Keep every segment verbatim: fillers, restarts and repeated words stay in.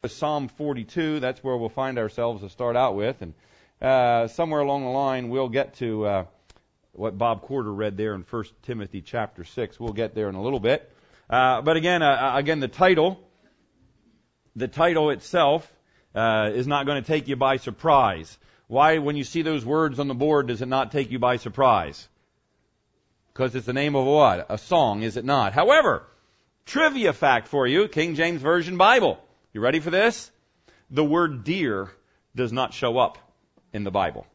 Psalm forty-two, that's where we'll find ourselves to start out with. And uh, somewhere along the line, we'll get to uh, what Bob Corder read there in First Timothy chapter six. We'll get there in a little bit. Uh, but again, uh, again, the title, the title itself uh, is not going to take you by surprise. Why, when you see those words on the board, does it not take you by surprise? Because it's the name of what? A song, is it not? However, trivia fact for you, King James Version Bible. You ready for this? The word deer does not show up in the Bible.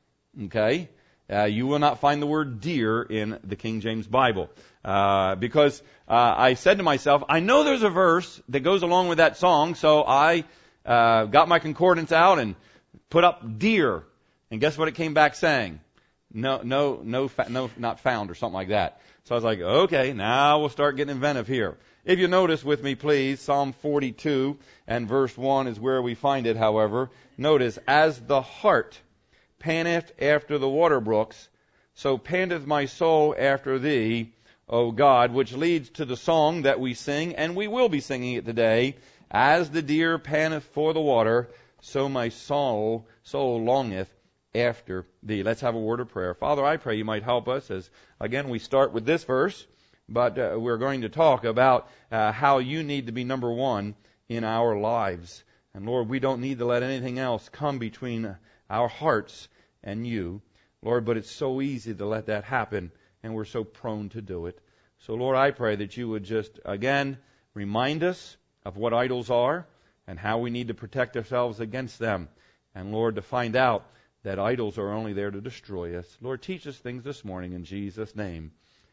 Okay? Uh, you will not find the word deer in the King James Bible. Uh, because uh, I said to myself, I know there's a verse that goes along with that song, so I uh, got my concordance out and put up deer. And guess what it came back saying? No, no, no, fa- no, not found or something like that. So I was like, okay, now we'll start getting inventive here. If you notice with me, please, Psalm forty-two and verse one is where we find it, however. Notice, as the hart panteth after the water brooks, so panteth my soul after thee, O God, which leads to the song that we sing, and we will be singing it today. As the deer panteth for the water, so my soul, soul longeth after thee. Let's have a word of prayer. Father, I pray you might help us as, again, we start with this verse. But uh, we're going to talk about uh, how you need to be number one in our lives. And Lord, we don't need to let anything else come between our hearts and you. Lord, but it's so easy to let that happen, and we're so prone to do it. So Lord, I pray that you would just, again, remind us of what idols are and how we need to protect ourselves against them. And Lord, to find out that idols are only there to destroy us. Lord, teach us things this morning in Jesus' name.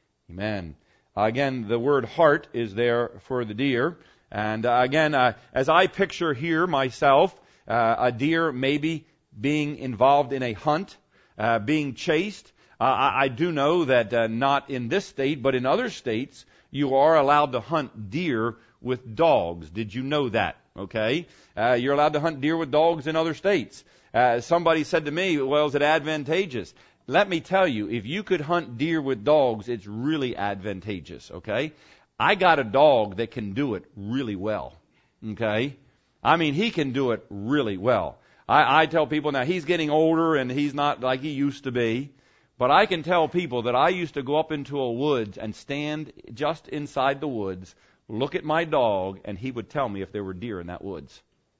Amen. Uh, again, the word hart is there for the deer. And uh, again, uh, as I picture here myself, uh, a deer maybe being involved in a hunt, uh, being chased. Uh, I, I do know that uh, not in this state, but in other states, you are allowed to hunt deer with dogs. Did you know that? Okay? Uh, you're allowed to hunt deer with dogs in other states. Uh, somebody said to me, well, is it advantageous? Let me tell you, if you could hunt deer with dogs, it's really advantageous, okay? I got a dog that can do it really well, okay? I mean, he can do it really well. I, I tell people now, he's getting older and he's not like he used to be, but I can tell people that I used to go up into a woods and stand just inside the woods, look at my dog, and he would tell me if there were deer in that woods.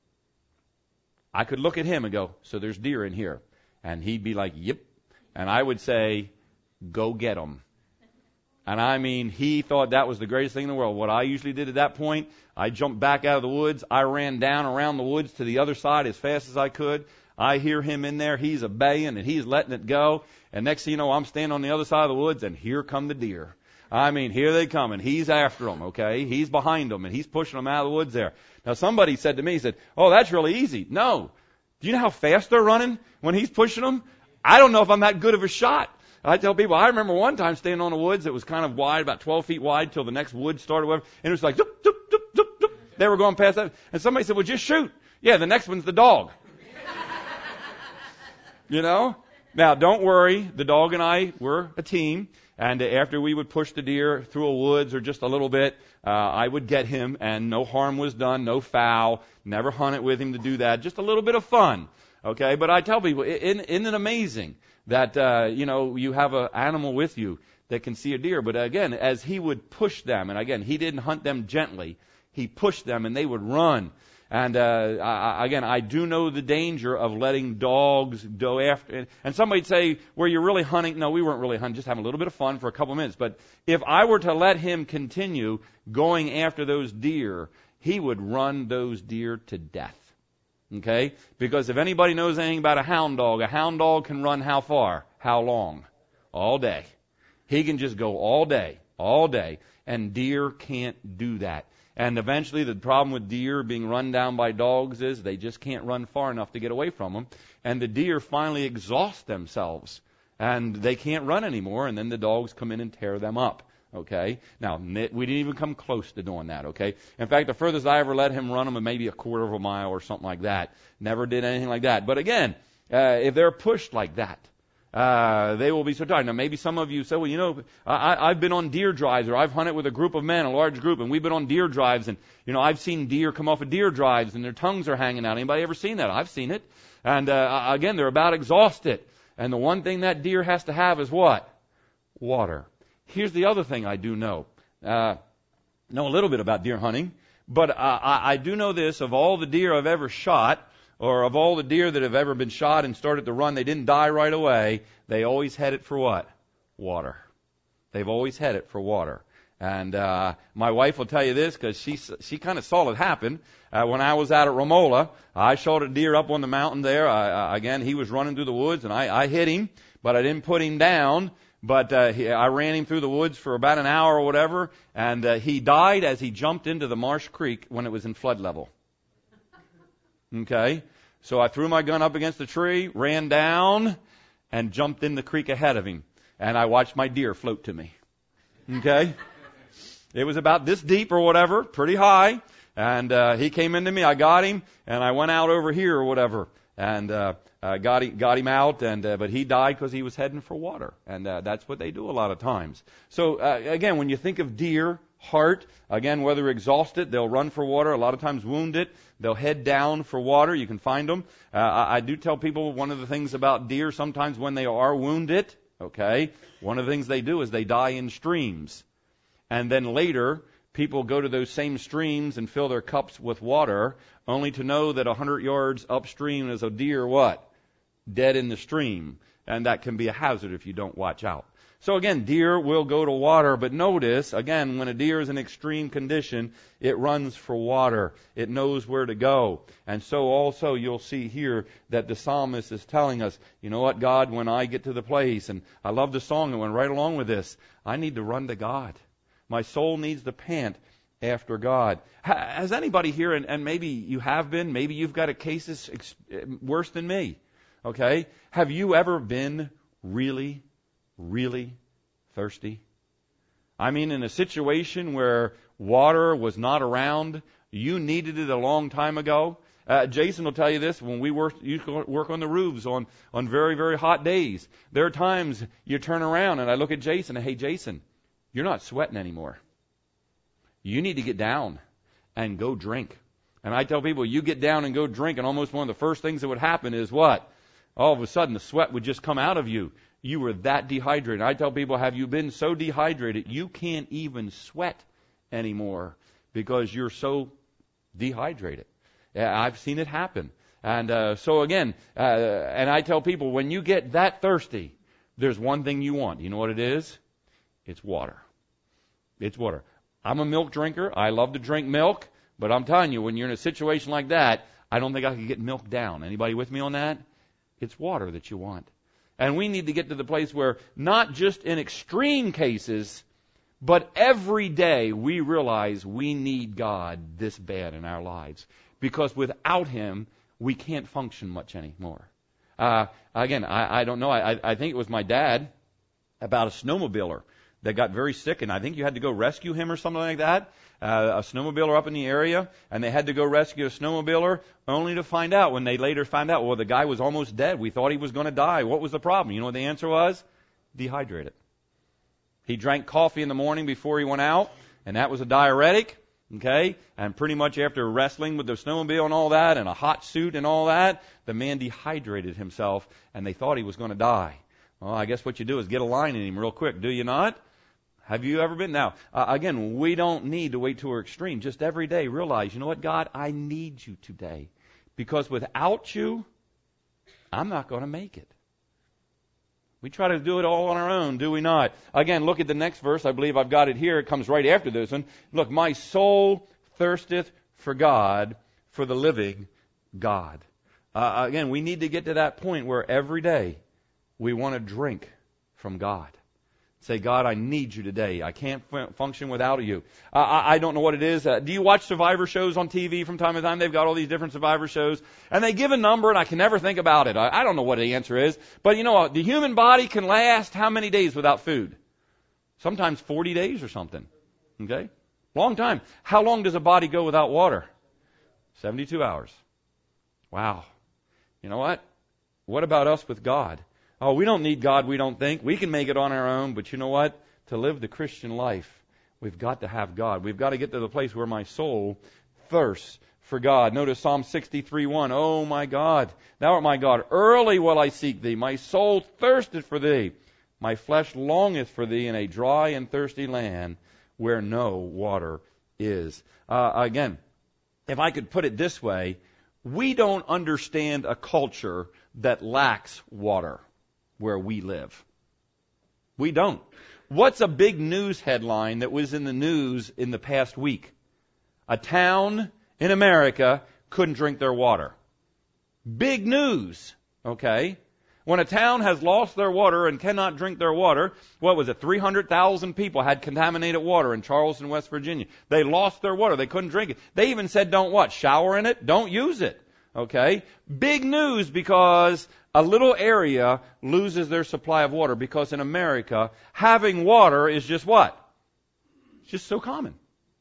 I could look at him and go, so there's deer in here. And he'd be like, yep. And I would say, go get them. And I mean, he thought that was the greatest thing in the world. What I usually did at that point, I jumped back out of the woods. I ran down around the woods to the other side as fast as I could. I hear him in there. He's obeying and he's letting it go. And next thing you know, I'm standing on the other side of the woods and here come the deer. I mean, here they come and he's after them, okay? He's behind them and he's pushing them out of the woods there. Now somebody said to me, he said, oh, that's really easy. No. Do you know how fast they're running when he's pushing them? I don't know if I'm that good of a shot. I tell people, I remember one time standing on the woods that was kind of wide, about twelve feet wide, till the next wood started, whatever, and it was like, zoop, zoop, zoop, zoop, zoop. They were going past that. And somebody said, well, just shoot. Yeah, the next one's the dog. You know? Now, don't worry. The dog and I were a team. And after we would push the deer through a woods or just a little bit, uh, I would get him, and no harm was done, no foul. Never hunted with him to do that. Just a little bit of fun. Okay, but I tell people, isn't it amazing that, uh, you know, you have an animal with you that can see a deer? But again, as he would push them, and again, he didn't hunt them gently. He pushed them and they would run. And, uh, I, again, I do know the danger of letting dogs go after. And somebody'd say, were you really hunting? No, we weren't really hunting, just having a little bit of fun for a couple of minutes. But if I were to let him continue going after those deer, he would run those deer to death. Okay? Because if anybody knows anything about a hound dog, a hound dog can run how far? How long? All day. He can just go all day, all day. And deer can't do that. And eventually the problem with deer being run down by dogs is they just can't run far enough to get away from them. And the deer finally exhaust themselves. And they can't run anymore. And then the dogs come in and tear them up. Okay? Now, we didn't even come close to doing that, okay? In fact, the furthest I ever let him run them was maybe a quarter of a mile or something like that. Never did anything like that. But again, uh, if they're pushed like that, Uh, they will be so tired. Now, maybe some of you say, well, you know, I, I've been on deer drives, or I've hunted with a group of men, a large group, and we've been on deer drives, and, you know, I've seen deer come off of deer drives, and their tongues are hanging out. Anybody ever seen that? I've seen it. And, uh, again, they're about exhausted. And the one thing that deer has to have is what? Water. Here's the other thing I do know. Uh, know a little bit about deer hunting, but uh, I, I do know this, of all the deer I've ever shot, or of all the deer that have ever been shot and started to run, they didn't die right away. They always headed for what? Water. They've always headed for water. And uh my wife will tell you this, because she she kind of saw it happen. Uh, when I was out at Romola, I shot a deer up on the mountain there. I, uh, again, he was running through the woods, and I, I hit him, but I didn't put him down. But uh, he, I ran him through the woods for about an hour or whatever, and uh, he died as he jumped into the Marsh Creek when it was in flood level. Okay? So I threw my gun up against the tree, ran down, and jumped in the creek ahead of him. And I watched my deer float to me. Okay? It was about this deep or whatever, pretty high. And uh, he came into me, I got him, and I went out over here or whatever. And uh, uh, got, him, got him out, and uh, but he died because he was heading for water. And uh, that's what they do a lot of times. So, uh, again, when you think of deer, heart, again, whether exhausted, they'll run for water. A lot of times wounded, they'll head down for water. You can find them. Uh, I, I do tell people one of the things about deer, sometimes when they are wounded, okay, one of the things they do is they die in streams. And then later, people go to those same streams and fill their cups with water, only to know that a hundred yards upstream is a deer, what? Dead in the stream. And that can be a hazard if you don't watch out. So again, deer will go to water, but notice, again, when a deer is in extreme condition, it runs for water. It knows where to go. And so also you'll see here that the psalmist is telling us, you know what, God, when I get to the place, and I love the song that went right along with this, I need to run to God. My soul needs to pant after God. Has anybody here, and, and maybe you have been, maybe you've got a case that's ex- worse than me, okay? Have you ever been really, really thirsty? I mean, in a situation where water was not around, you needed it a long time ago. Uh, Jason will tell you this, when we work, used to work on the roofs on, on very, very hot days, there are times you turn around and I look at Jason and, hey, Jason, you're not sweating anymore. You need to get down and go drink. And I tell people, you get down and go drink, and almost one of the first things that would happen is what? All of a sudden, the sweat would just come out of you. You were that dehydrated. I tell people, have you been so dehydrated you can't even sweat anymore because you're so dehydrated? I've seen it happen. And uh, so again, uh, and I tell people, when you get that thirsty, there's one thing you want. You know what it is? It's water. It's water. I'm a milk drinker. I love to drink milk. But I'm telling you, when you're in a situation like that, I don't think I could get milk down. Anybody with me on that? It's water that you want. And we need to get to the place where not just in extreme cases, but every day we realize we need God this bad in our lives. Because without Him, we can't function much anymore. Uh, again, I, I don't know. I, I think it was my dad about a snowmobiler that got very sick, and I think you had to go rescue him or something like that. Uh, a snowmobiler up in the area, and they had to go rescue a snowmobiler, only to find out when they later found out, well, the guy was almost dead. We thought he was going to die. What was the problem? You know what the answer was? Dehydrated. He drank coffee in the morning before he went out, and that was a diuretic. Okay, and pretty much after wrestling with the snowmobile and all that, and a hot suit and all that, the man dehydrated himself, and they thought he was going to die. Well, I guess what you do is get a line in him real quick, do you not? Have you ever been? Now, uh, again, we don't need to wait to our extreme. Just every day realize, you know what, God, I need you today. Because without you, I'm not going to make it. We try to do it all on our own, do we not? Again, look at the next verse. I believe I've got it here. It comes right after this one. Look, my soul thirsteth for God, for the living God. Uh, again, we need to get to that point where every day we want to drink from God. Say, God, I need you today. I can't f- function without you. Uh, I, I don't know what it is. Uh, do you watch survivor shows on T V from time to time? They've got all these different survivor shows. And they give a number, and I can never think about it. I, I don't know what the answer is. But, you know, the human body can last how many days without food? Sometimes forty days or something. Okay? Long time. How long does a body go without water? seventy-two hours. Wow. You know what? What about us with God? Oh, we don't need God, we don't think. We can make it on our own. But you know what? To live the Christian life, we've got to have God. We've got to get to the place where my soul thirsts for God. Notice Psalm sixty-three one. Oh, my God, thou art my God. Early will I seek thee. My soul thirsteth for thee. My flesh longeth for thee in a dry and thirsty land where no water is. Uh, again, if I could put it this way, we don't understand a culture that lacks water where we live. We don't. What's a big news headline that was in the news in the past week? A town in America couldn't drink their water. Big news, okay? When a town has lost their water and cannot drink their water, what was it, three hundred thousand people had contaminated water in Charleston, West Virginia. They lost their water. They couldn't drink it. They even said, don't what? Shower in it? Don't use it. Okay? Big news because a little area loses their supply of water because in America, having water is just what? It's just so common.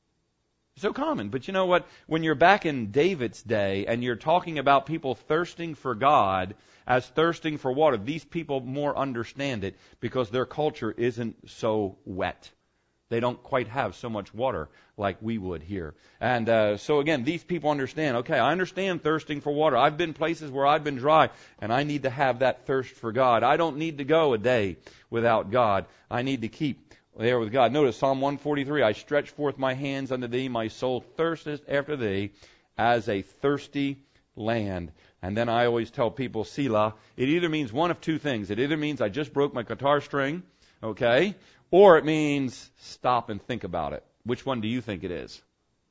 So common. But you know what? When you're back in David's day and you're talking about people thirsting for God as thirsting for water, these people more understand it because their culture isn't so wet. They don't quite have so much water like we would here. And uh, so again, these people understand, okay, I understand thirsting for water. I've been places where I've been dry, and I need to have that thirst for God. I don't need to go a day without God. I need to keep there with God. Notice Psalm one forty-three, I stretch forth my hands unto thee, my soul thirsteth after thee as a thirsty land. And then I always tell people, Selah, it either means one of two things. It either means I just broke my guitar string, okay, or it means stop and think about it. Which one do you think it is?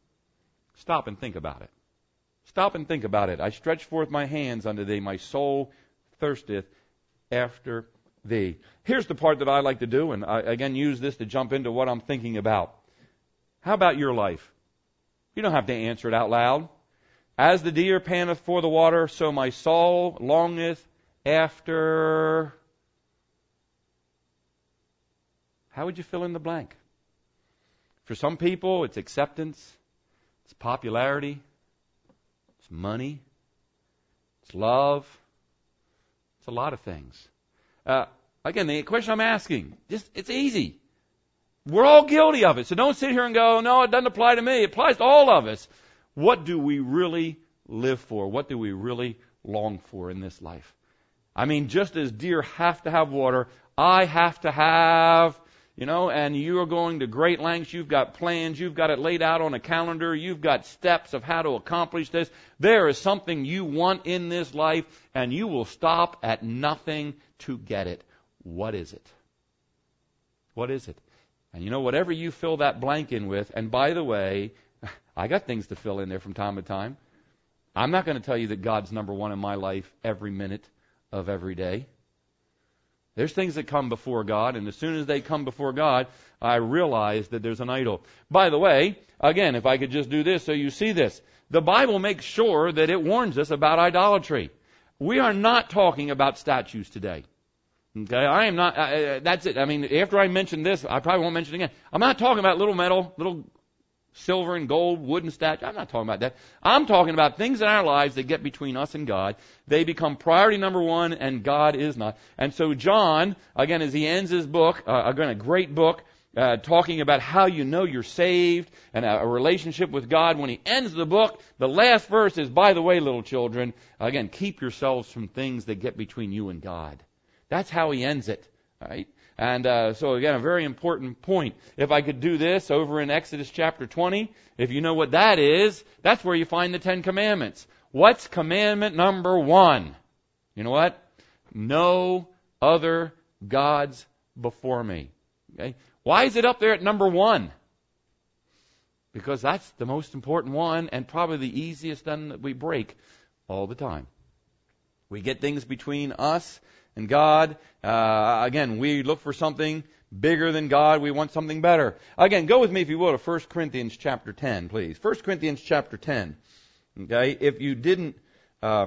Stop and think about it. Stop and think about it. I stretch forth my hands unto thee, my soul thirsteth after thee. Here's the part that I like to do, and I again use this to jump into what I'm thinking about. How about your life? You don't have to answer it out loud. As the deer panteth for the water, so my soul longeth after... How would you fill in the blank? For some people, it's acceptance, it's popularity, it's money, it's love, it's a lot of things. Uh, again, the question I'm asking, just it's easy. We're all guilty of it, so don't sit here and go, no, it doesn't apply to me. It applies to all of us. What do we really live for? What do we really long for in this life? I mean, just as deer have to have water, I have to have, you know, and you are going to great lengths. You've got plans. You've got it laid out on a calendar. You've got steps of how to accomplish this. There is something you want in this life, and you will stop at nothing to get it. What is it? What is it? And you know, whatever you fill that blank in with, and by the way, I got things to fill in there from time to time. I'm not going to tell you that God's number one in my life every minute of every day. There's things that come before God, and as soon as they come before God, I realize that there's an idol. By the way, again, if I could just do this so you see this, the Bible makes sure that it warns us about idolatry. We are not talking about statues today. Okay, I am not, uh, that's it. I mean, after I mention this, I probably won't mention it again. I'm not talking about little metal, little silver and gold, wooden statue. I'm not talking about that. I'm talking about things in our lives that get between us and God. They become priority number one, and God is not. And so John, again, as he ends his book, uh, again, a great book, uh, talking about how you know you're saved and a, a relationship with God. When he ends the book, the last verse is, by the way, little children, again, keep yourselves from things that get between you and God. That's how he ends it, all right? And uh, so, again, a very important point. If I could do this over in Exodus chapter twenty, if you know what that is, that's where you find the Ten Commandments. What's commandment number one? You know what? No other gods before me. Okay? Why is it up there at number one? Because that's the most important one and probably the easiest one that we break all the time. We get things between us and God. Uh, again, we look for something bigger than God. We want something better. Again, go with me, if you will, to First Corinthians chapter ten, please. First Corinthians chapter ten. Okay, if you didn't, uh,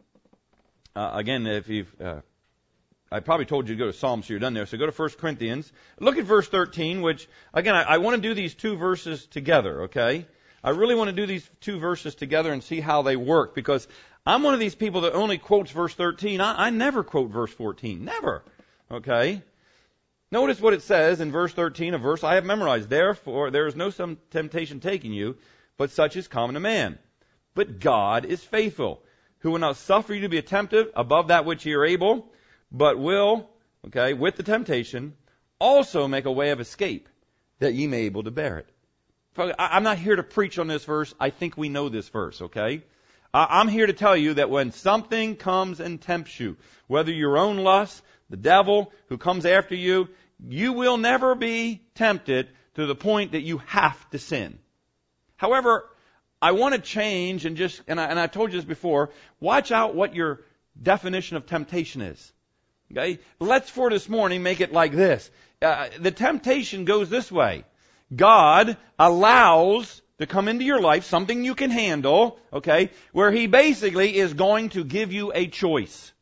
uh, again, if you've, uh, I probably told you to go to Psalms, so you're done there. So go to First Corinthians. Look at verse thirteen, which, again, I, I want to do these two verses together, okay? I really want to do these two verses together and see how they work, because I'm one of these people that only quotes verse thirteen. I, I never quote verse fourteen. Never. Okay? Notice what it says in verse thirteen, a verse I have memorized. Therefore, there is no some temptation taking you, but such is common to man. But God is faithful, who will not suffer you to be tempted above that which ye are able, but will, okay, with the temptation, also make a way of escape, that ye may be able to bear it. I'm not here to preach on this verse. I think we know this verse, okay? I'm here to tell you that when something comes and tempts you, whether your own lust, the devil who comes after you, you will never be tempted to the point that you have to sin. However, I want to change and just, and I, and I told you this before, watch out what your definition of temptation is. Okay? Let's for this morning make it like this. Uh, the temptation goes this way. God allows to come into your life something you can handle, okay, where He basically is going to give you a choice.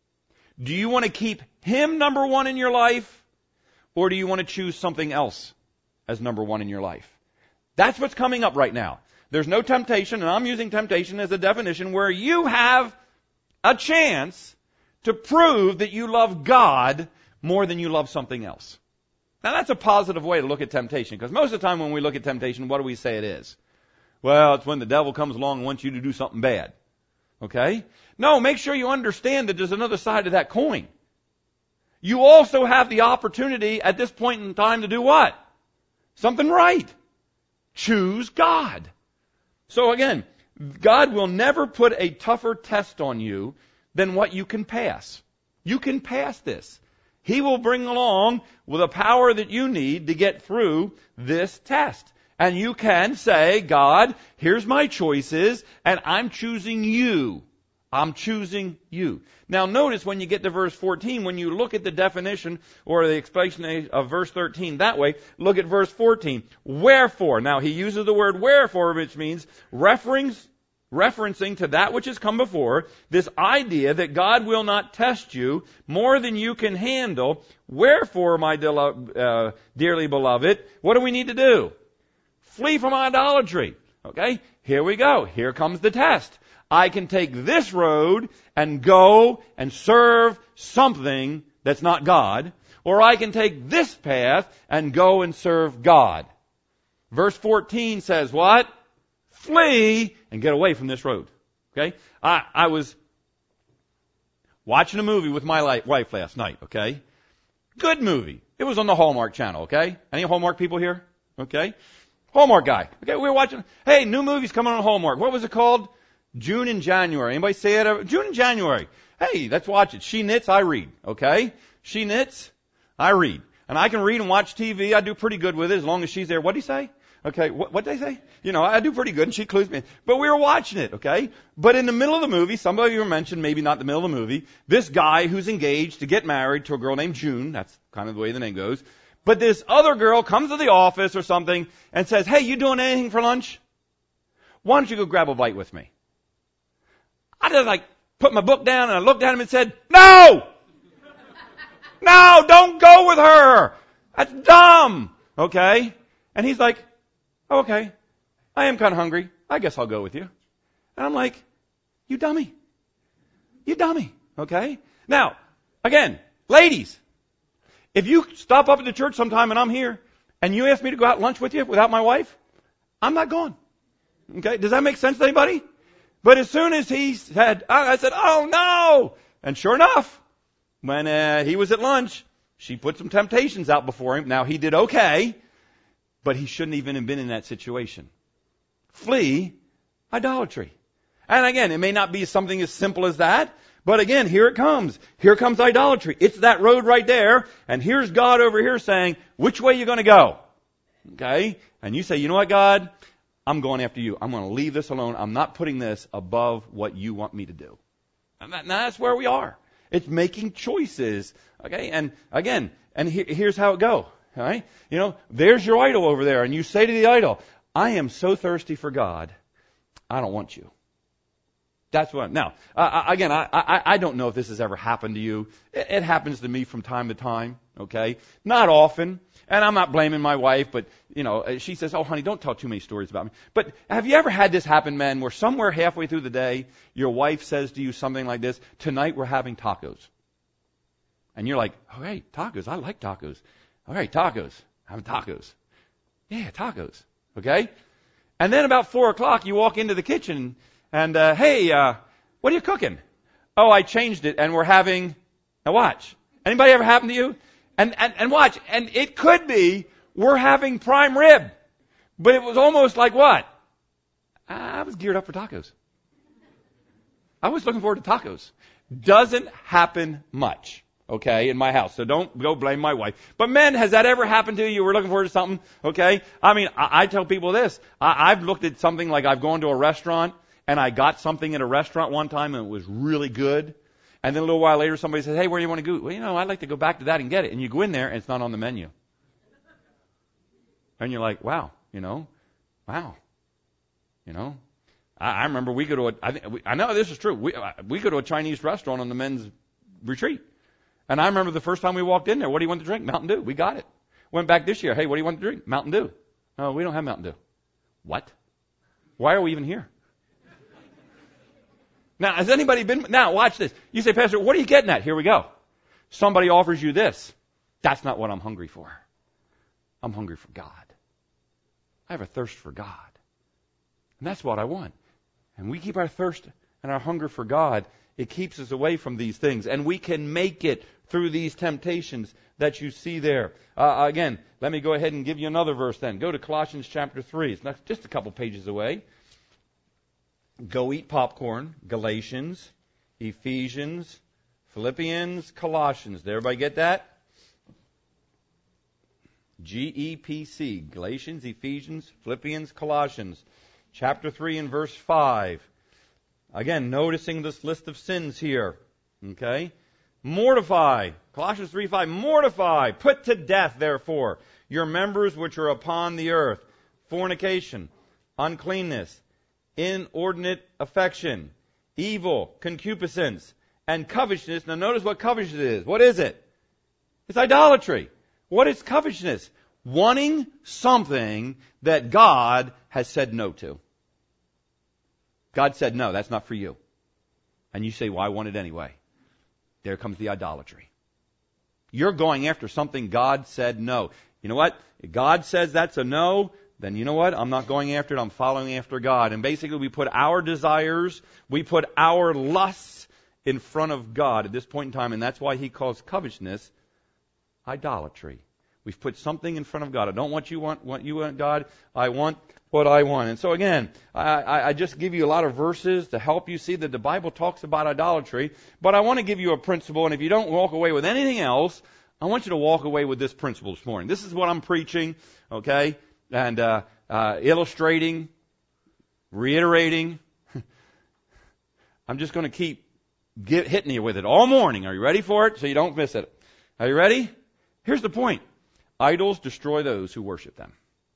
Do you want to keep Him number one in your life, or do you want to choose something else as number one in your life? That's what's coming up right now. There's no temptation, and I'm using temptation as a definition where you have a chance to prove that you love God more than you love something else. Now that's a positive way to look at temptation, because most of the time when we look at temptation, what do we say it is? Well, it's when the devil comes along and wants you to do something bad. Okay? No, make sure you understand that there's another side to that coin. You also have the opportunity at this point in time to do what? Something right. Choose God. So again, God will never put a tougher test on you than what you can pass. You can pass this. He will bring along with a power that you need to get through this test. And you can say, God, here's my choices, and I'm choosing you. I'm choosing you. Now notice when you get to verse fourteen, when you look at the definition or the explanation of verse thirteen that way, look at verse fourteen. Wherefore. Now he uses the word wherefore, which means reference, referencing to that which has come before, this idea that God will not test you more than you can handle. Wherefore, my uh, dearly beloved, what do we need to do? Flee from idolatry. Okay? Here we go. Here comes the test. I can take this road and go and serve something that's not God, or I can take this path and go and serve God. Verse fourteen says what? Flee and get away from this road. Okay? I, I was watching a movie with my wife last night, okay? Good movie. It was on the Hallmark channel, okay? Any Hallmark people here? Okay? Hallmark guy. Okay, we were watching, hey, new movie's coming on Hallmark. What was it called? June and January. Anybody say it? June and January. Hey, let's watch it. She knits, I read. Okay? She knits, I read. And I can read and watch T V. I do pretty good with it as long as she's there. What do you say? Okay, what what they say? You know, I do pretty good and she clues me in. But we were watching it, okay? But in the middle of the movie, some of you mentioned, maybe not the middle of the movie, this guy who's engaged to get married to a girl named June. That's kind of the way the name goes. But this other girl comes to the office or something and says, hey, you doing anything for lunch? Why don't you go grab a bite with me? I just like put my book down and I looked at him and said, no! No, don't go with her! That's dumb! Okay? And he's like, oh, okay, I am kind of hungry. I guess I'll go with you. And I'm like, you dummy. You dummy. Okay? Now, again, ladies, if you stop up at the church sometime and I'm here and you ask me to go out to lunch with you without my wife, I'm not going. Okay? Does that make sense to anybody? But as soon as he said, I said, oh no! And sure enough, when uh, he was at lunch, she put some temptations out before him. Now he did okay, but he shouldn't even have been in that situation. Flee idolatry. And again, it may not be something as simple as that, but again, here it comes. Here comes idolatry. It's that road right there, and here's God over here saying, which way are you going to go? Okay? And you say, you know what, God? I'm going after you. I'm going to leave this alone. I'm not putting this above what you want me to do. And that, that's where we are. It's making choices. Okay? And again, and he, here's how it goes. All right? You know, there's your idol over there, and you say to the idol, I am so thirsty for God, I don't want you. That's what. Now, uh, again, I, I I don't know if this has ever happened to you. It, it happens to me from time to time. Okay? Not often. And I'm not blaming my wife, but, you know, she says, oh, honey, don't tell too many stories about me. But have you ever had this happen, men, where somewhere halfway through the day, your wife says to you something like this, tonight we're having tacos. And you're like, all right, tacos. I like tacos. All right, tacos. Having tacos. Yeah, tacos. Okay? And then about four o'clock, you walk into the kitchen and, uh, hey, uh, what are you cooking? Oh, I changed it and we're having, now watch. Anybody ever happen to you? And, and, and watch, and it could be we're having prime rib. But it was almost like what? I was geared up for tacos. I was looking forward to tacos. Doesn't happen much, okay, in my house. So don't go blame my wife. But men, has that ever happened to you? You were looking forward to something, okay? I mean, I, I tell people this. I, I've looked at something like I've gone to a restaurant, and I got something at a restaurant one time, and it was really good. And then a little while later, somebody says, hey, where do you want to go? Well, you know, I'd like to go back to that and get it. And you go in there, and it's not on the menu. And you're like, wow, you know, wow. You know, I, I remember we go to a, I, think, we, I know this is true. We, we go to a Chinese restaurant on the men's retreat. And I remember the first time we walked in there, what do you want to drink? Mountain Dew. We got it. Went back this year. Hey, what do you want to drink? Mountain Dew. No, we don't have Mountain Dew. What? Why are we even here? Now, has anybody been, now watch this. You say, Pastor, what are you getting at? Here we go. Somebody offers you this. That's not what I'm hungry for. I'm hungry for God. I have a thirst for God. And that's what I want. And we keep our thirst and our hunger for God. It keeps us away from these things. And we can make it through these temptations that you see there. Uh, again, let me go ahead and give you another verse then. Go to Colossians chapter three. It's not just a couple pages away. Go eat popcorn. Galatians, Ephesians, Philippians, Colossians. Did everybody get that? G E P C. Galatians, Ephesians, Philippians, Colossians. Chapter three and verse five. Again, noticing this list of sins here. Okay? Mortify. Colossians three five. Mortify. Put to death, therefore, your members which are upon the earth. Fornication, uncleanness, inordinate affection, evil, concupiscence, and covetousness. Now notice what covetousness is. What is it? It's idolatry. What is covetousness? Wanting something that God has said no to. God said, no, that's not for you. And you say, well, I want it anyway. There comes the idolatry. You're going after something God said no. You know what? If God says that's a no, then you know what? I'm not going after it. I'm following after God. And basically we put our desires, we put our lusts in front of God at this point in time. And that's why He calls covetousness idolatry. We've put something in front of God. I don't want you want what you want, God. I want what I want. And so again, I, I just give you a lot of verses to help you see that the Bible talks about idolatry. But I want to give you a principle, and if you don't walk away with anything else, I want you to walk away with this principle this morning. This is what I'm preaching, okay, and uh, uh, illustrating, reiterating. I'm just going to keep get, hitting you with it all morning. Are you ready for it? So you don't miss it. Are you ready? Here's the point. Idols destroy those who worship them.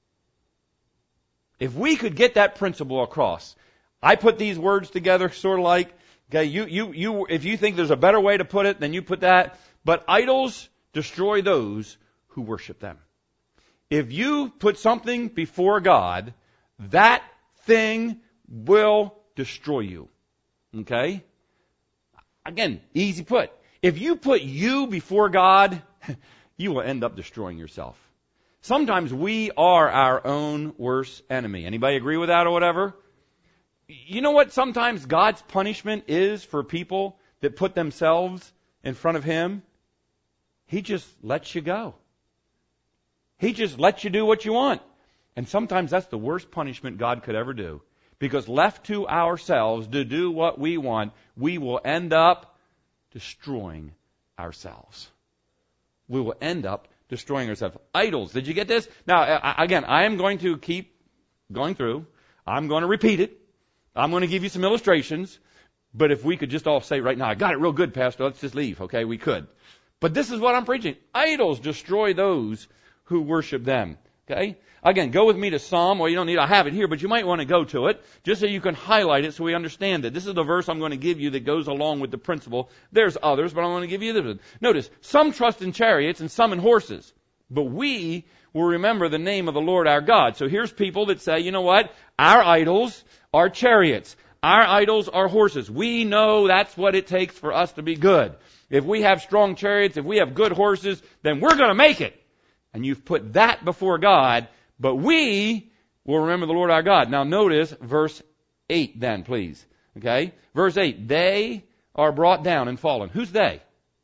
If we could get that principle across, I put these words together sort of like, okay, you, you, you, if you think there's a better way to put it, then you put that. But idols destroy those who worship them. If you put something before God, that thing will destroy you. Okay? Again, easy put. If you put you before God, you will end up destroying yourself. Sometimes we are our own worst enemy. Anybody agree with that or whatever? You know what sometimes God's punishment is for people that put themselves in front of Him? He just lets you go. He just lets you do what you want. And sometimes that's the worst punishment God could ever do. Because left to ourselves to do what we want, we will end up destroying ourselves. We will end up destroying ourselves. Idols. Did you get this? Now, again, I am going to keep going through. I'm going to repeat it. I'm going to give you some illustrations. But if we could just all say right now, I got it real good, Pastor, let's just leave. Okay, we could. But this is what I'm preaching. Idols destroy those who worship them. Okay? Again, go with me to Psalm. Well, you don't need, I have it here, but you might want to go to it just so you can highlight it so we understand it. This is the verse I'm going to give you that goes along with the principle. There's others, but I'm going to give you this one. Notice, some trust in chariots and some in horses, but we will remember the name of the Lord our God. So here's people that say, you know what? Our idols are chariots. Our idols are horses. We know that's what it takes for us to be good. If we have strong chariots, if we have good horses, then we're going to make it. And you've put that before God, but we will remember the Lord our God. Now notice verse eight then, please. Okay? Verse eight. They are brought down and fallen. Who's they?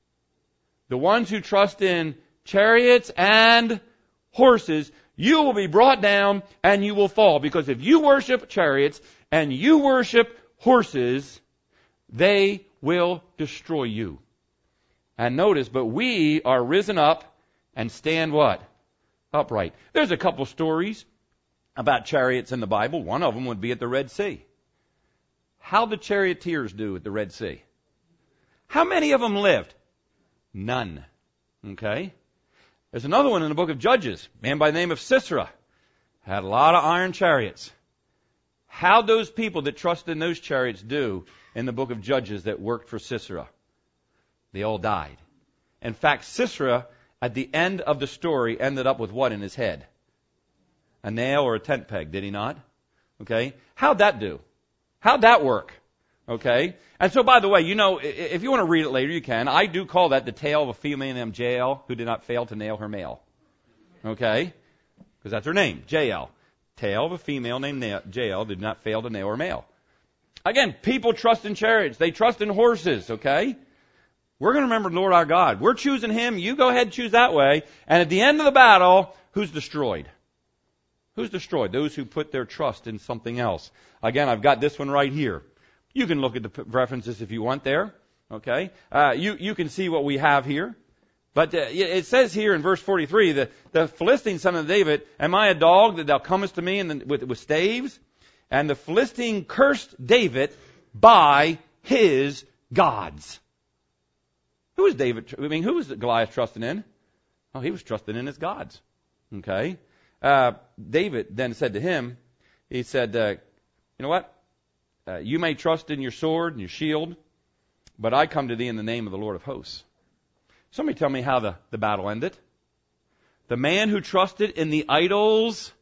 The ones who trust in chariots and horses. You will be brought down and you will fall. Because if you worship chariots and you worship horses, they will destroy you. And notice, but we are risen up and stand what? Upright. There's a couple stories about chariots in the Bible. One of them would be at the Red Sea. How the charioteers do at the Red Sea? How many of them lived? None. Okay? There's another one in the book of Judges. A man by the name of Sisera had a lot of iron chariots. How'd those people that trusted in those chariots do in the book of Judges that worked for Sisera? They all died. In fact, Sisera, at the end of the story, ended up with what in his head? A nail or a tent peg, did he not? Okay? How'd that do? How'd that work? Okay? And so, by the way, you know, if you want to read it later, you can. I do call that the tale of a female named Jael who did not fail to nail her male. Okay? Because that's her name, Jael. Tale of a female named Jael did not fail to nail her male. Again, people trust in chariots. They trust in horses, okay? We're going to remember the Lord our God. We're choosing Him. You go ahead and choose that way. And at the end of the battle, who's destroyed? Who's destroyed? Those who put their trust in something else. Again, I've got this one right here. You can look at the references if you want there. Okay? Uh, you, you can see what we have here. But uh, it says here in verse forty-three, the, the Philistine son of David, am I a dog that thou comest to me and the, with, with staves? And the Philistine cursed David by his gods. Who was David? I mean, who was Goliath trusting in? Oh, he was trusting in his gods. Okay. Uh, David then said to him, he said, uh, you know what? Uh, you may trust in your sword and your shield, but I come to thee in the name of the Lord of hosts. Somebody tell me how the, the battle ended. The man who trusted in the idols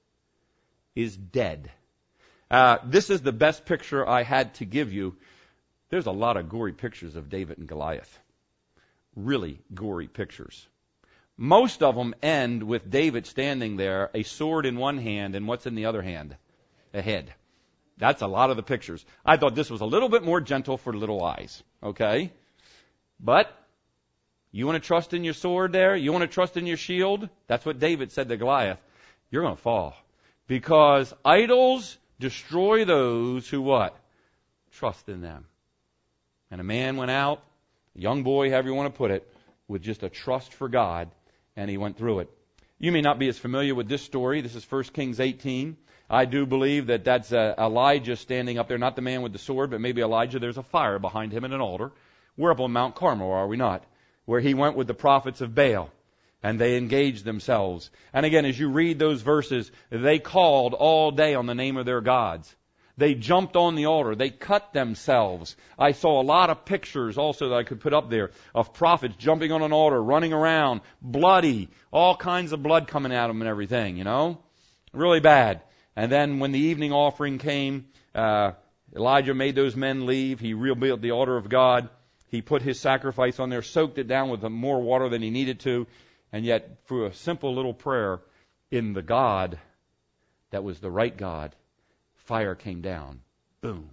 is dead. Uh, this is the best picture I had to give you. There's a lot of gory pictures of David and Goliath. Really gory pictures. Most of them end with David standing there, a sword in one hand, and what's in the other hand? A head. That's a lot of the pictures. I thought this was a little bit more gentle for little eyes. Okay? But you want to trust in your sword there? You want to trust in your shield? That's what David said to Goliath. You're going to fall. Because idols destroy those who what? Trust in them. And a man went out, a young boy, however you want to put it, with just a trust for God, and he went through it. You may not be as familiar with this story. This is First Kings eighteen. I do believe that that's uh, Elijah standing up there, not the man with the sword, but maybe Elijah. There's a fire behind him and an altar. We're up on Mount Carmel, are we not? Where he went with the prophets of Baal, and they engaged themselves. And again, as you read those verses, they called all day on the name of their gods. They jumped on the altar. They cut themselves. I saw a lot of pictures also that I could put up there of prophets jumping on an altar, running around, bloody, all kinds of blood coming at them and everything, you know? Really bad. And then when the evening offering came, uh, Elijah made those men leave. He rebuilt the altar of God. He put his sacrifice on there, soaked it down with more water than he needed to, and yet through a simple little prayer in the God that was the right God, fire came down. Boom.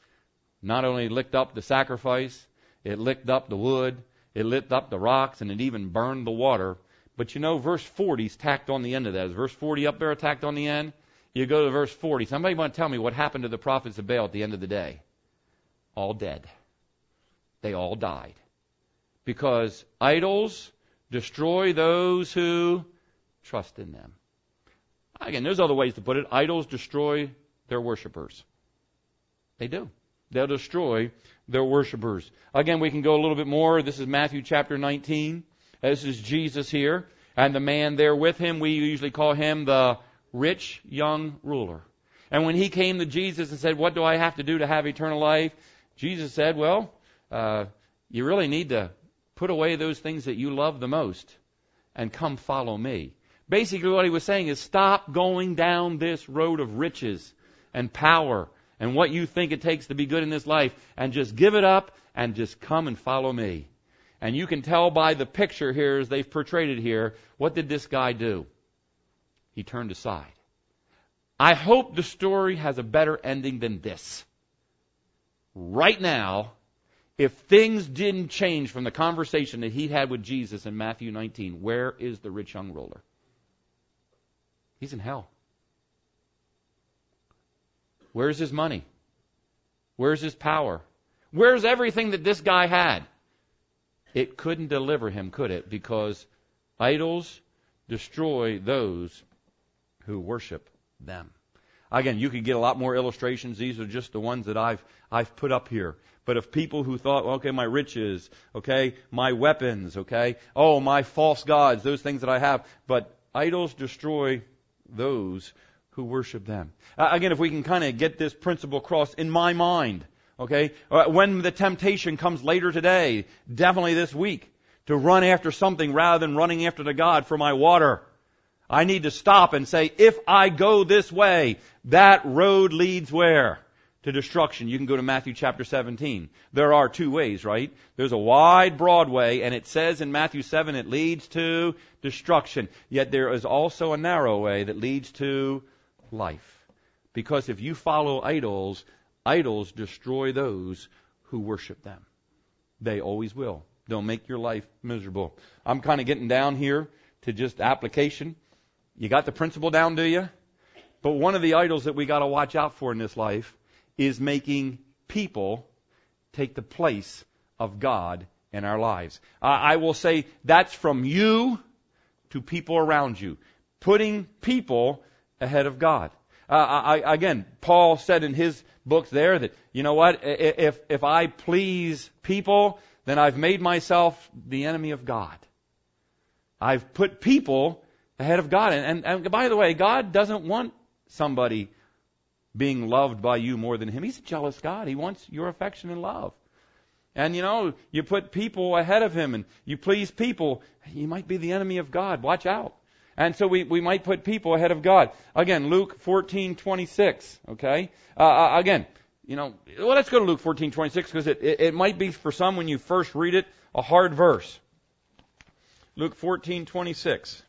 Not only licked up the sacrifice, it licked up the wood, it lit up the rocks, and it even burned the water. But you know, verse forty is tacked on the end of that. Is verse forty up there tacked on the end? You go to verse forty. Somebody want to tell me what happened to the prophets of Baal at the end of the day? All dead. They all died. Because idols destroy those who trust in them. Again, there's other ways to put it. Idols destroy their worshipers. They do. They'll destroy their worshipers. Again, we can go a little bit more. This is Matthew chapter nineteen. This is Jesus here. And the man there with him, we usually call him the rich young ruler. And when he came to Jesus and said, what do I have to do to have eternal life? Jesus said, well, uh, you really need to put away those things that you love the most and come follow me. Basically what he was saying is stop going down this road of riches and power and what you think it takes to be good in this life, and just give it up and just come and follow me. And you can tell by the picture here as they've portrayed it here, what did this guy do? He turned aside. I hope the story has a better ending than this. Right now, if things didn't change from the conversation that he had with Jesus in Matthew nineteen, where is the rich young ruler? He's in hell. Where's his money? Where's his power? Where's everything that this guy had? It couldn't deliver him, could it? Because idols destroy those who worship them. Again, you could get a lot more illustrations. These are just the ones that I've I've put up here. But of people who thought, okay, my riches, okay, my weapons, okay, oh, my false gods, those things that I have. But idols destroy those who worship them. Uh, again, if we can kind of get this principle across in my mind, okay, uh, when the temptation comes later today, definitely this week, to run after something rather than running after the God for my water, I need to stop and say, if I go this way, that road leads where? To destruction. You can go to Matthew chapter seventeen. There are two ways, right? There's a wide, broad way, and it says in Matthew seven it leads to destruction. Yet there is also a narrow way that leads to life. Because if you follow idols, idols destroy those who worship them. They always will. They'll make your life miserable. I'm kind of getting down here to just application. You got the principle down, do you? But one of the idols that we got to watch out for in this life is making people take the place of God in our lives. Uh, I will say that's from you to people around you. Putting people ahead of God. Uh, I, again, Paul said in his books there that, you know what, if, if I please people, then I've made myself the enemy of God. I've put people ahead of God. And, and, and by the way, God doesn't want somebody being loved by you more than Him. He's a jealous God. He wants your affection and love. And you know, you put people ahead of Him and you please people, you might be the enemy of God. Watch out. And so we, we might put people ahead of God. Again, Luke fourteen twenty-six, okay? Uh, again, you know, well, let's go to Luke fourteen twenty-six because it, it, it might be for some when you first read it a hard verse. Luke fourteen twenty-six.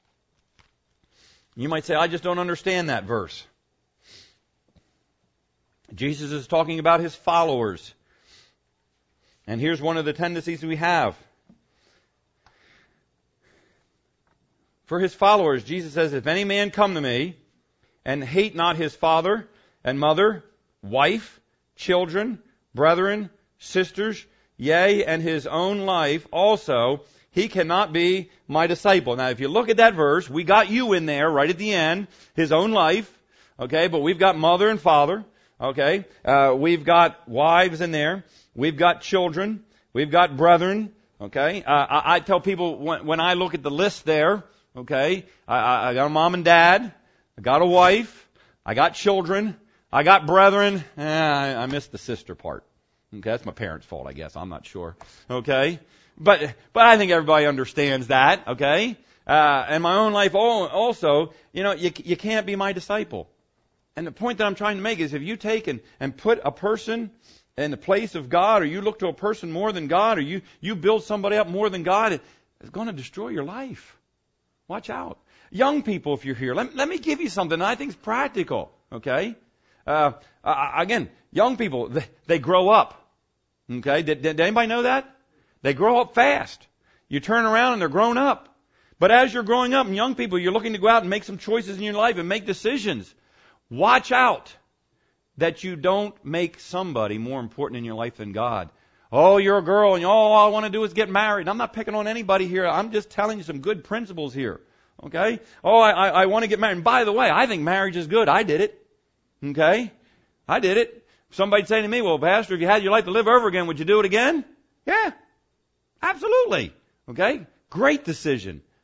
You might say, I just don't understand that verse. Jesus is talking about His followers. And here's one of the tendencies we have. For His followers, Jesus says, if any man come to me and hate not his father and mother, wife, children, brethren, sisters, yea, and his own life also, he cannot be my disciple. Now, if you look at that verse, we got you in there right at the end, his own life, okay, but we've got mother and father, okay, uh, we've got wives in there, we've got children, we've got brethren, okay. Uh, I, I tell people when, when I look at the list there, okay, I, I got a mom and dad, I got a wife, I got children, I got brethren, eh, I, I missed the sister part. Okay, that's my parents' fault, I guess. I'm not sure. Okay. But, but I think everybody understands that, okay? Uh, and my own life also, you know, you, you can't be my disciple. And the point that I'm trying to make is if you take and, and put a person in the place of God, or you look to a person more than God, or you, you build somebody up more than God, it, it's going to destroy your life. Watch out. Young people, if you're here, let, let me give you something that I think is practical, okay? Uh, uh, again, young people, they, they grow up, okay? Did, did anybody know that? They grow up fast. You turn around and they're grown up. But as you're growing up and young people, you're looking to go out and make some choices in your life and make decisions. Watch out that you don't make somebody more important in your life than God. Oh, you're a girl and all I want to do is get married. I'm not picking on anybody here. I'm just telling you some good principles here. Okay? Oh, I, I, I want to get married. And by the way, I think marriage is good. I did it. Okay? I did it. Somebody'd say to me, well, Pastor, if you had your life to live over again, would you do it again? Yeah. Absolutely. Okay? Great decision.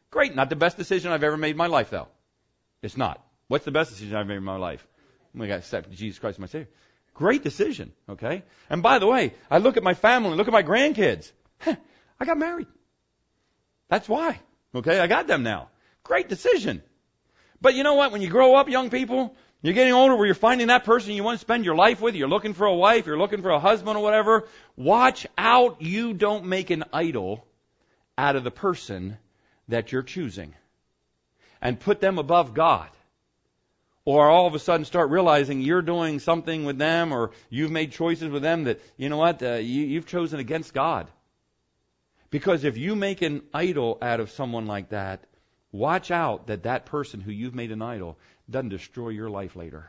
Great. Not the best decision I've ever made in my life, though. It's not. What's the best decision I've made in my life? I got accepted Jesus Christ my Savior. Great decision, okay? And by the way, I look at my family, look at my grandkids. Huh, I got married. That's why, okay? I got them now. Great decision. But you know what? When you grow up, young people, you're getting older where you're finding that person you want to spend your life with. You're looking for a wife. You're looking for a husband or whatever. Watch out you don't make an idol out of the person that you're choosing and put them above God. Or all of a sudden start realizing you're doing something with them or you've made choices with them that, you know what, uh, you, you've chosen against God. Because if you make an idol out of someone like that, watch out that that person who you've made an idol doesn't destroy your life later.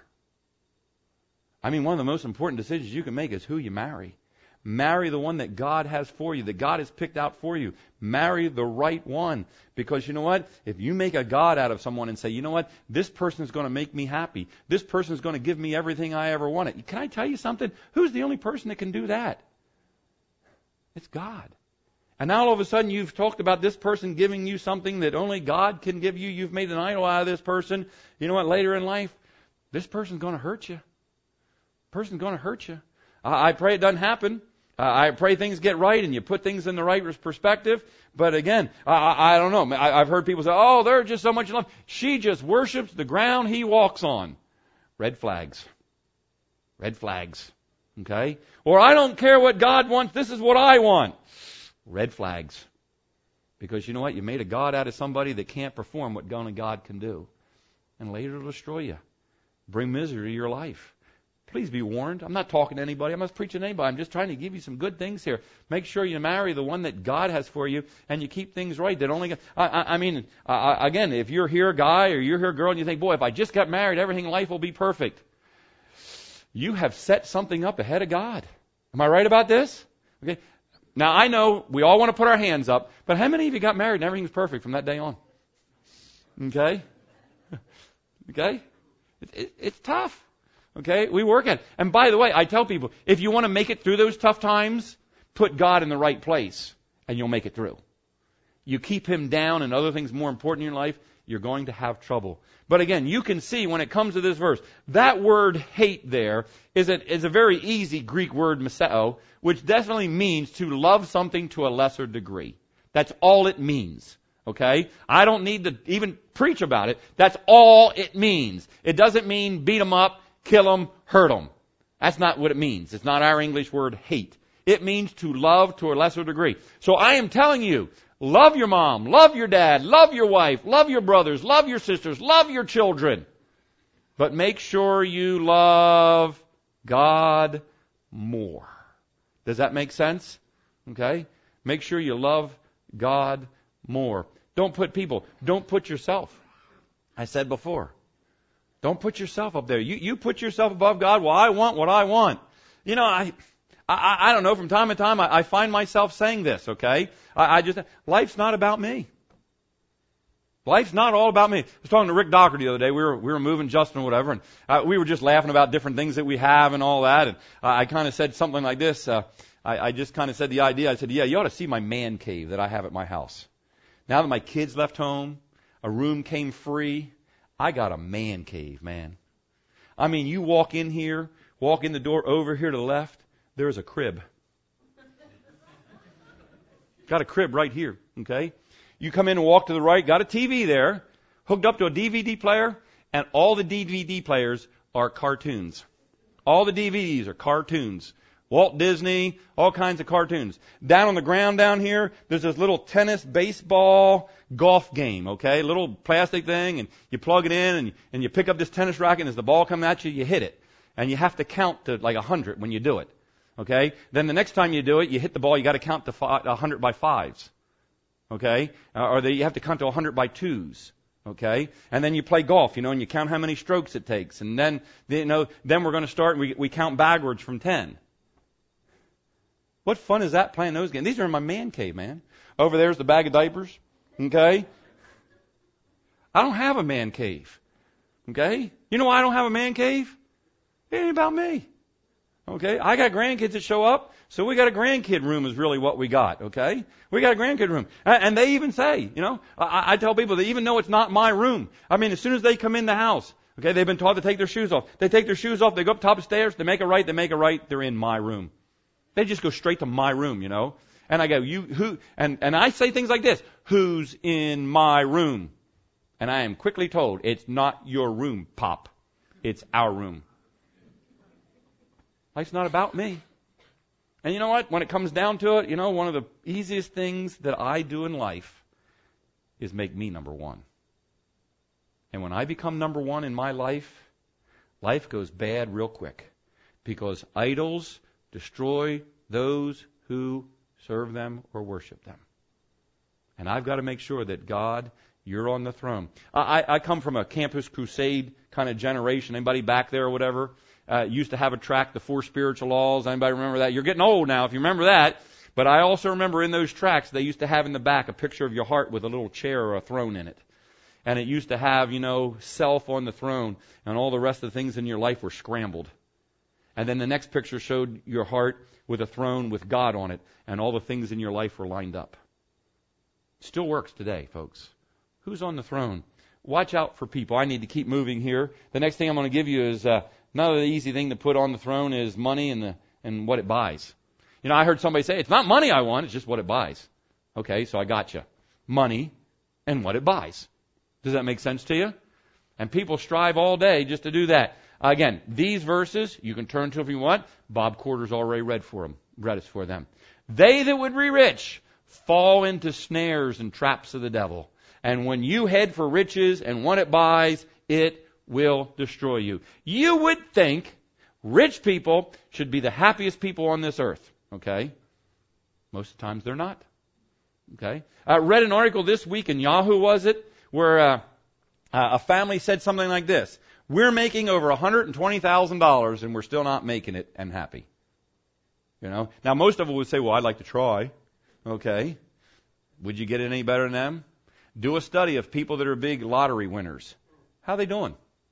I mean, one of the most important decisions you can make is who you marry. Marry the one that God has for you, that God has picked out for you. Marry the right one. Because you know what? If you make a God out of someone and say, you know what? This person is going to make me happy. This person is going to give me everything I ever wanted. Can I tell you something? Who's the only person that can do that? It's God. And now all of a sudden you've talked about this person giving you something that only God can give you. You've made an idol out of this person. You know what? Later in life, this person's going to hurt you. Person's going to hurt you. I pray it doesn't happen. Uh, I pray things get right and you put things in the right perspective. But again, I, I, I don't know. I, I've heard people say, oh, they're just so much in love. She just worships the ground he walks on. Red flags. Red flags. Okay? Or I don't care what God wants. This is what I want. Red flags. Because you know what? You made a God out of somebody that can't perform what only God can do. And later it'll destroy you. Bring misery to your life. Please be warned. I'm not talking to anybody. I'm not preaching to anybody. I'm just trying to give you some good things here. Make sure you marry the one that God has for you, and you keep things right. That only. I, I, I mean, uh, again, if you're here, guy, or you're here, girl, and you think, boy, if I just got married, everything in life will be perfect. You have set something up ahead of God. Am I right about this? Okay. Now I know we all want to put our hands up, but how many of you got married and everything was perfect from that day on? Okay. Okay. It, it, it's tough. Okay, we work at it. And by the way, I tell people, if you want to make it through those tough times, put God in the right place, and you'll make it through. You keep Him down and other things more important in your life, you're going to have trouble. But again, you can see when it comes to this verse, that word hate there is a, is a very easy Greek word, miseo, which definitely means to love something to a lesser degree. That's all it means. Okay? I don't need to even preach about it. That's all it means. It doesn't mean beat them up, kill them, hurt them. That's not what it means. It's not our English word hate. It means to love to a lesser degree. So I am telling you, love your mom, love your dad, love your wife, love your brothers, love your sisters, love your children. But make sure you love God more. Does that make sense? Okay? Make sure you love God more. Don't put people, don't put yourself. I said before. Don't put yourself up there. You you put yourself above God. Well, I want what I want. You know, I I, I don't know. From time to time, I, I find myself saying this. Okay, I, I just life's not about me. Life's not all about me. I was talking to Rick Docker the other day. We were we were moving Justin or whatever, and uh, we were just laughing about different things that we have and all that. And uh, I kind of said something like this. Uh, I, I just kind of said the idea. I said, yeah, you ought to see my man cave that I have at my house. Now that my kids left home, a room came free. I got a man cave, man. I mean, you walk in here, walk in the door over here to the left, there's a crib. Got a crib right here, okay? You come in and walk to the right, got a T V there, hooked up to a D V D player, and all the D V D players are cartoons. All the D V Ds are cartoons. Walt Disney, all kinds of cartoons. Down on the ground down here, there's this little tennis, baseball, golf game, okay? Little plastic thing, and you plug it in, and, and you pick up this tennis racket, and as the ball comes at you, you hit it. And you have to count to like a hundred when you do it, okay? Then the next time you do it, you hit the ball, you got to count to a hundred by fives, okay? Uh, or the, you have to count to a hundred by twos. Okay, and then you play golf, you know, and you count how many strokes it takes, and then, you know, then we're going to start, and we, we count backwards from ten. What fun is that playing those games? These are in my man cave, man. Over there's the bag of diapers. Okay? I don't have a man cave. Okay? You know why I don't have a man cave? It ain't about me. Okay, I got grandkids that show up, so we got a grandkid room is really what we got, okay? We got a grandkid room. And they even say, you know, I, I tell people that even though it's not my room, I mean, as soon as they come in the house, okay, they've been taught to take their shoes off. They take their shoes off, they go up top of the stairs, they make a right, they make a right, they're in my room. They just go straight to my room, you know? And I go, you, who, and, and I say things like this, who's in my room? And I am quickly told, it's not your room, Pop. It's our room. Life's not about me. And you know what? When it comes down to it, you know, one of the easiest things that I do in life is make me number one. And when I become number one in my life, life goes bad real quick. Because idols destroy those who serve them or worship them. And I've got to make sure that God, you're on the throne. I, I come from a Campus Crusade kind of generation. Anybody back there or whatever? Uh, used to have a tract, the Four Spiritual Laws. Anybody remember that? You're getting old now if you remember that. But I also remember in those tracts they used to have in the back a picture of your heart with a little chair or a throne in it. And it used to have, you know, self on the throne, and all the rest of the things in your life were scrambled. And then the next picture showed your heart with a throne with God on it, and all the things in your life were lined up. Still works today, folks. Who's on the throne? Watch out for people. I need to keep moving here. The next thing I'm going to give you is uh, another easy thing to put on the throne is money and the and what it buys. You know, I heard somebody say, it's not money I want, it's just what it buys. Okay, so I got you. Money and what it buys. Does that make sense to you? And people strive all day just to do that. Again, these verses, you can turn to if you want. Bob Corder's already read for them, read it for them. They that would be rich fall into snares and traps of the devil. And when you head for riches and what it buys, it will destroy you. You would think rich people should be the happiest people on this earth. Okay? Most of the times they're not. Okay? I read an article this week in Yahoo, was it, where uh, a family said something like this. We're making over one hundred twenty thousand dollars and we're still not making it and happy. You know? Now most of them would say, well, I'd like to try. Okay? Would you get any better than them? Do a study of people that are big lottery winners. How are they doing?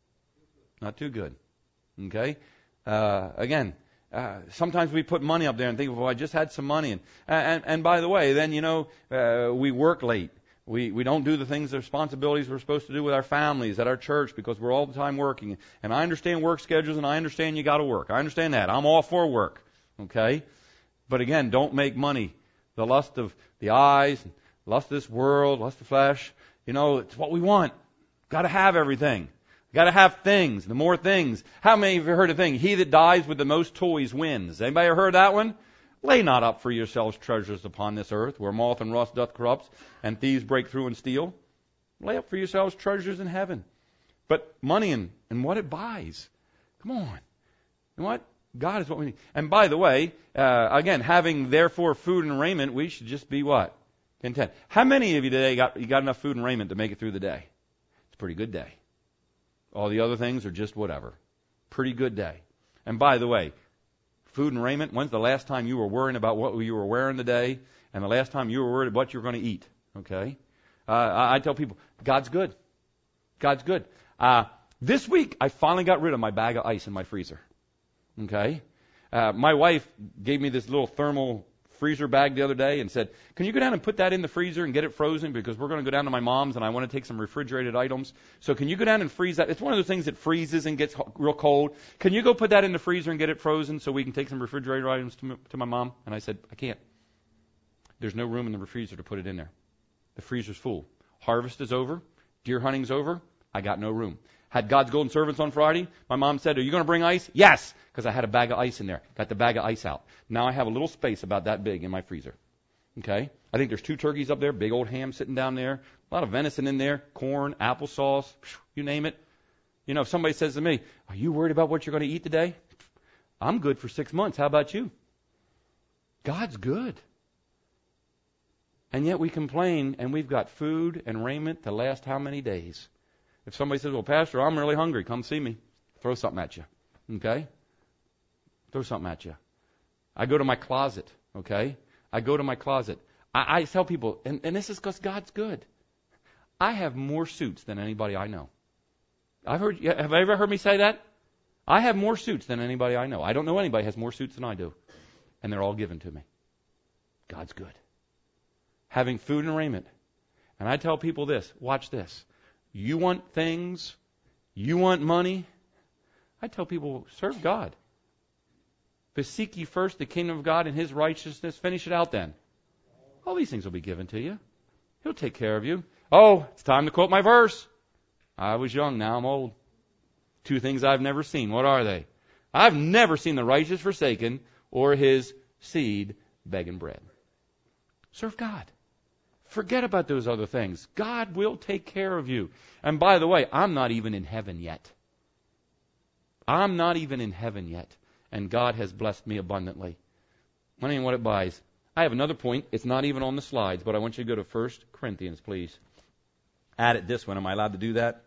Not too good. Okay? Uh, again, uh, sometimes we put money up there and think, well, I just had some money. And, and, and by the way, then, you know, uh, we work late. We, we don't do the things, the responsibilities we're supposed to do with our families, at our church, because we're all the time working. And I understand work schedules, and I understand you got to work. I understand that. I'm all for work. Okay? But again, don't make money. The lust of the eyes, lust of this world, lust of flesh, you know, it's what we want. Got to have everything. Got to have things. The more things. How many of you heard a thing? He that dies with the most toys wins. Anybody ever heard that one? Lay not up for yourselves treasures upon this earth, where moth and rust doth corrupt, and thieves break through and steal. Lay up for yourselves treasures in heaven. But money and, and what it buys. Come on. You know what? God is what we need. And by the way, uh, again, having therefore food and raiment, we should just be what? Content. How many of you today got you got enough food and raiment to make it through the day? It's a pretty good day. All the other things are just whatever. Pretty good day. And by the way, food and raiment, when's the last time you were worrying about what you were wearing today, and the last time you were worried about what you were going to eat? Okay? Uh, I, I tell people, God's good. God's good. Uh, this week, I finally got rid of my bag of ice in my freezer. Okay? Uh, my wife gave me this little thermal freezer bag the other day and said, can you go down and put that in the freezer and get it frozen, because we're going to go down to my mom's and I want to take some refrigerated items. So can you go down and freeze that? It's one of those things that freezes and gets real cold. Can you go put that in the freezer and get it frozen so we can take some refrigerated items to, to my mom? And I said, I can't. There's no room in the freezer to put it in there. The freezer's full. Harvest is over. Deer hunting's over. I got no room. Had God's golden servants on Friday. My mom said, are you going to bring ice? Yes, because I had a bag of ice in there. Got the bag of ice out. Now I have a little space about that big in my freezer. Okay? I think there's two turkeys up there, big old ham sitting down there, a lot of venison in there, corn, applesauce, you name it. You know, if somebody says to me, are you worried about what you're going to eat today? I'm good for six months. How about you? God's good. And yet we complain, and we've got food and raiment to last how many days? If somebody says, well, Pastor, I'm really hungry, come see me. Throw something at you. Okay? Throw something at you. I go to my closet. Okay? I go to my closet. I, I tell people, and, and this is because God's good. I have more suits than anybody I know. I've heard. Have you ever heard me say that? I have more suits than anybody I know. I don't know anybody who has more suits than I do. And they're all given to me. God's good. Having food and raiment. And I tell people this, watch this. You want things, you want money, I tell people, serve God. But seek ye first the kingdom of God and His righteousness. Finish it out then. All these things will be given to you. He'll take care of you. Oh, it's time to quote my verse. I was young, now I'm old. Two things I've never seen. What are they? I've never seen the righteous forsaken or his seed begging bread. Serve God. Forget about those other things. God will take care of you. And by the way, I'm not even in heaven yet. I'm not even in heaven yet. And God has blessed me abundantly. I don't even know what it buys. I have another point. It's not even on the slides, but I want you to go to First Corinthians, please. Add it this one. Am I allowed to do that?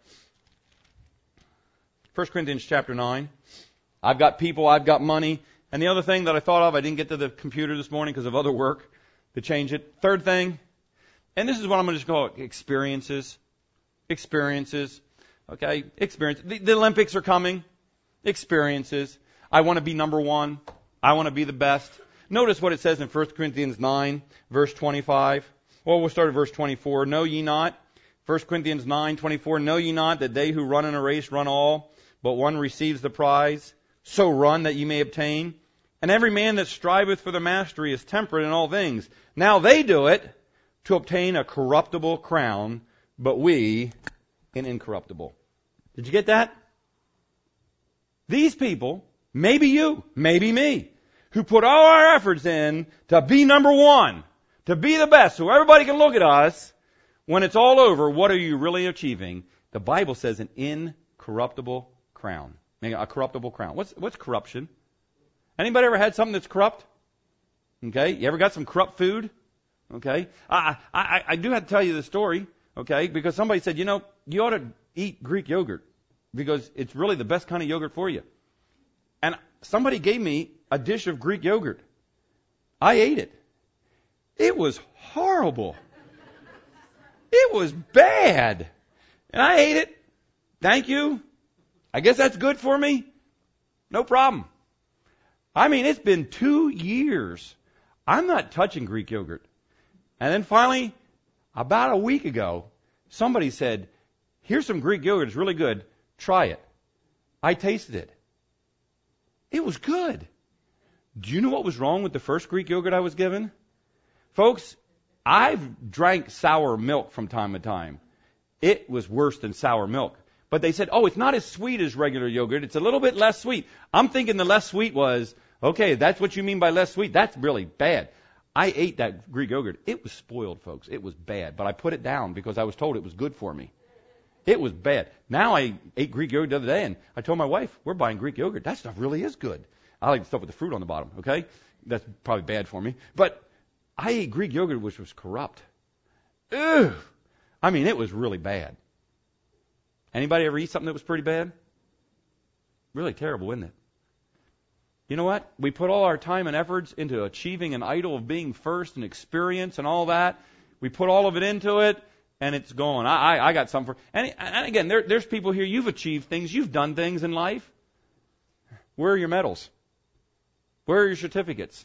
First Corinthians chapter nine. I've got people, I've got money. And the other thing that I thought of, I didn't get to the computer this morning because of other work to change it. Third thing, and this is what I'm going to just call it, experiences. Experiences. Okay? Experience. The, the Olympics are coming. Experiences. I want to be number one. I want to be the best. Notice what it says in First Corinthians nine, verse twenty-five. Well, we'll start at verse twenty-four. Know ye not, First Corinthians nine, twenty-four, know ye not that they who run in a race run all, but one receives the prize? So run that ye may obtain. And every man that striveth for the mastery is temperate in all things. Now they do it to obtain a corruptible crown, but we an incorruptible. Did you get that? These people, maybe you, maybe me, who put all our efforts in to be number one, to be the best, so everybody can look at us, when it's all over, what are you really achieving? The Bible says an incorruptible crown. A corruptible crown. What's what's corruption? Anybody ever had something that's corrupt? Okay, you ever got some corrupt food? Okay, I I I do have to tell you the story. Okay, because somebody said, you know, you ought to eat Greek yogurt because it's really the best kind of yogurt for you. And somebody gave me a dish of Greek yogurt. I ate it. It was horrible. It was bad. And I ate it. Thank you. I guess that's good for me. No problem. I mean, it's been two years. I'm not touching Greek yogurt. And then finally, about a week ago, somebody said, here's some Greek yogurt. It's really good. Try it. I tasted it. It was good. Do you know what was wrong with the first Greek yogurt I was given? Folks, I've drank sour milk from time to time. It was worse than sour milk. But they said, oh, it's not as sweet as regular yogurt. It's a little bit less sweet. I'm thinking the less sweet was, okay, that's what you mean by less sweet. That's really bad. I ate that Greek yogurt. It was spoiled, folks. It was bad. But I put it down because I was told it was good for me. It was bad. Now I ate Greek yogurt the other day, and I told my wife, we're buying Greek yogurt. That stuff really is good. I like the stuff with the fruit on the bottom, okay? That's probably bad for me. But I ate Greek yogurt, which was corrupt. Ugh. I mean, it was really bad. Anybody ever eat something that was pretty bad? Really terrible, isn't it? You know what? We put all our time and efforts into achieving an idol of being first and experience and all that. We put all of it into it, and it's gone. I, I, I got something for... And, and again, there, there's people here, you've achieved things, you've done things in life. Where are your medals? Where are your certificates?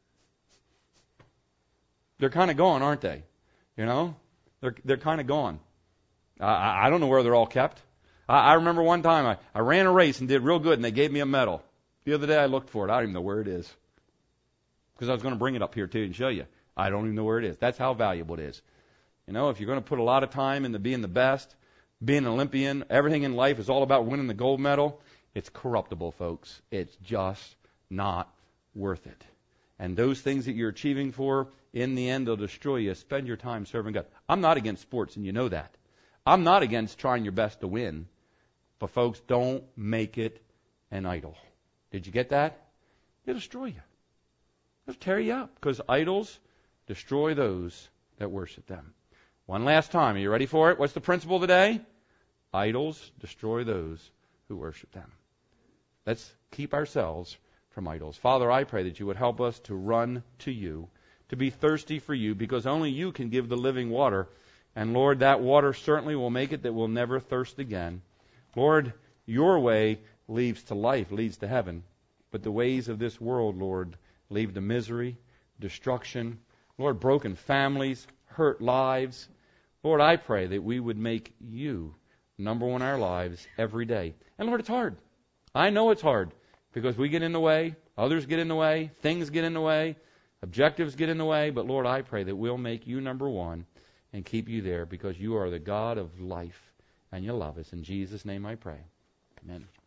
They're kind of gone, aren't they? You know? They're, they're kind of gone. I, I don't know where they're all kept. I, I remember one time I, I ran a race and did real good, and they gave me a medal. The other day I looked for it. I don't even know where it is. Because I was going to bring it up here too and show you. I don't even know where it is. That's how valuable it is. You know, if you're going to put a lot of time into being the best, being an Olympian, everything in life is all about winning the gold medal, it's corruptible, folks. It's just not worth it. And those things that you're achieving for, in the end, they'll destroy you. Spend your time serving God. I'm not against sports, and you know that. I'm not against trying your best to win. But, folks, don't make it an idol. Did you get that? It'll destroy you. It'll tear you up. Because idols destroy those that worship them. One last time. Are you ready for it? What's the principle today? Idols destroy those who worship them. Let's keep ourselves from idols. Father, I pray that you would help us to run to you, to be thirsty for you, because only you can give the living water. And Lord, that water certainly will make it that we'll never thirst again. Lord, your way leads to life, leads to heaven. But the ways of this world, Lord, lead to misery, destruction, Lord, broken families, hurt lives. Lord, I pray that we would make you number one in our lives every day. And Lord, it's hard. I know it's hard because we get in the way, others get in the way, things get in the way, objectives get in the way. But Lord, I pray that we'll make you number one and keep you there because you are the God of life and you love us. In Jesus' name I pray. Amen.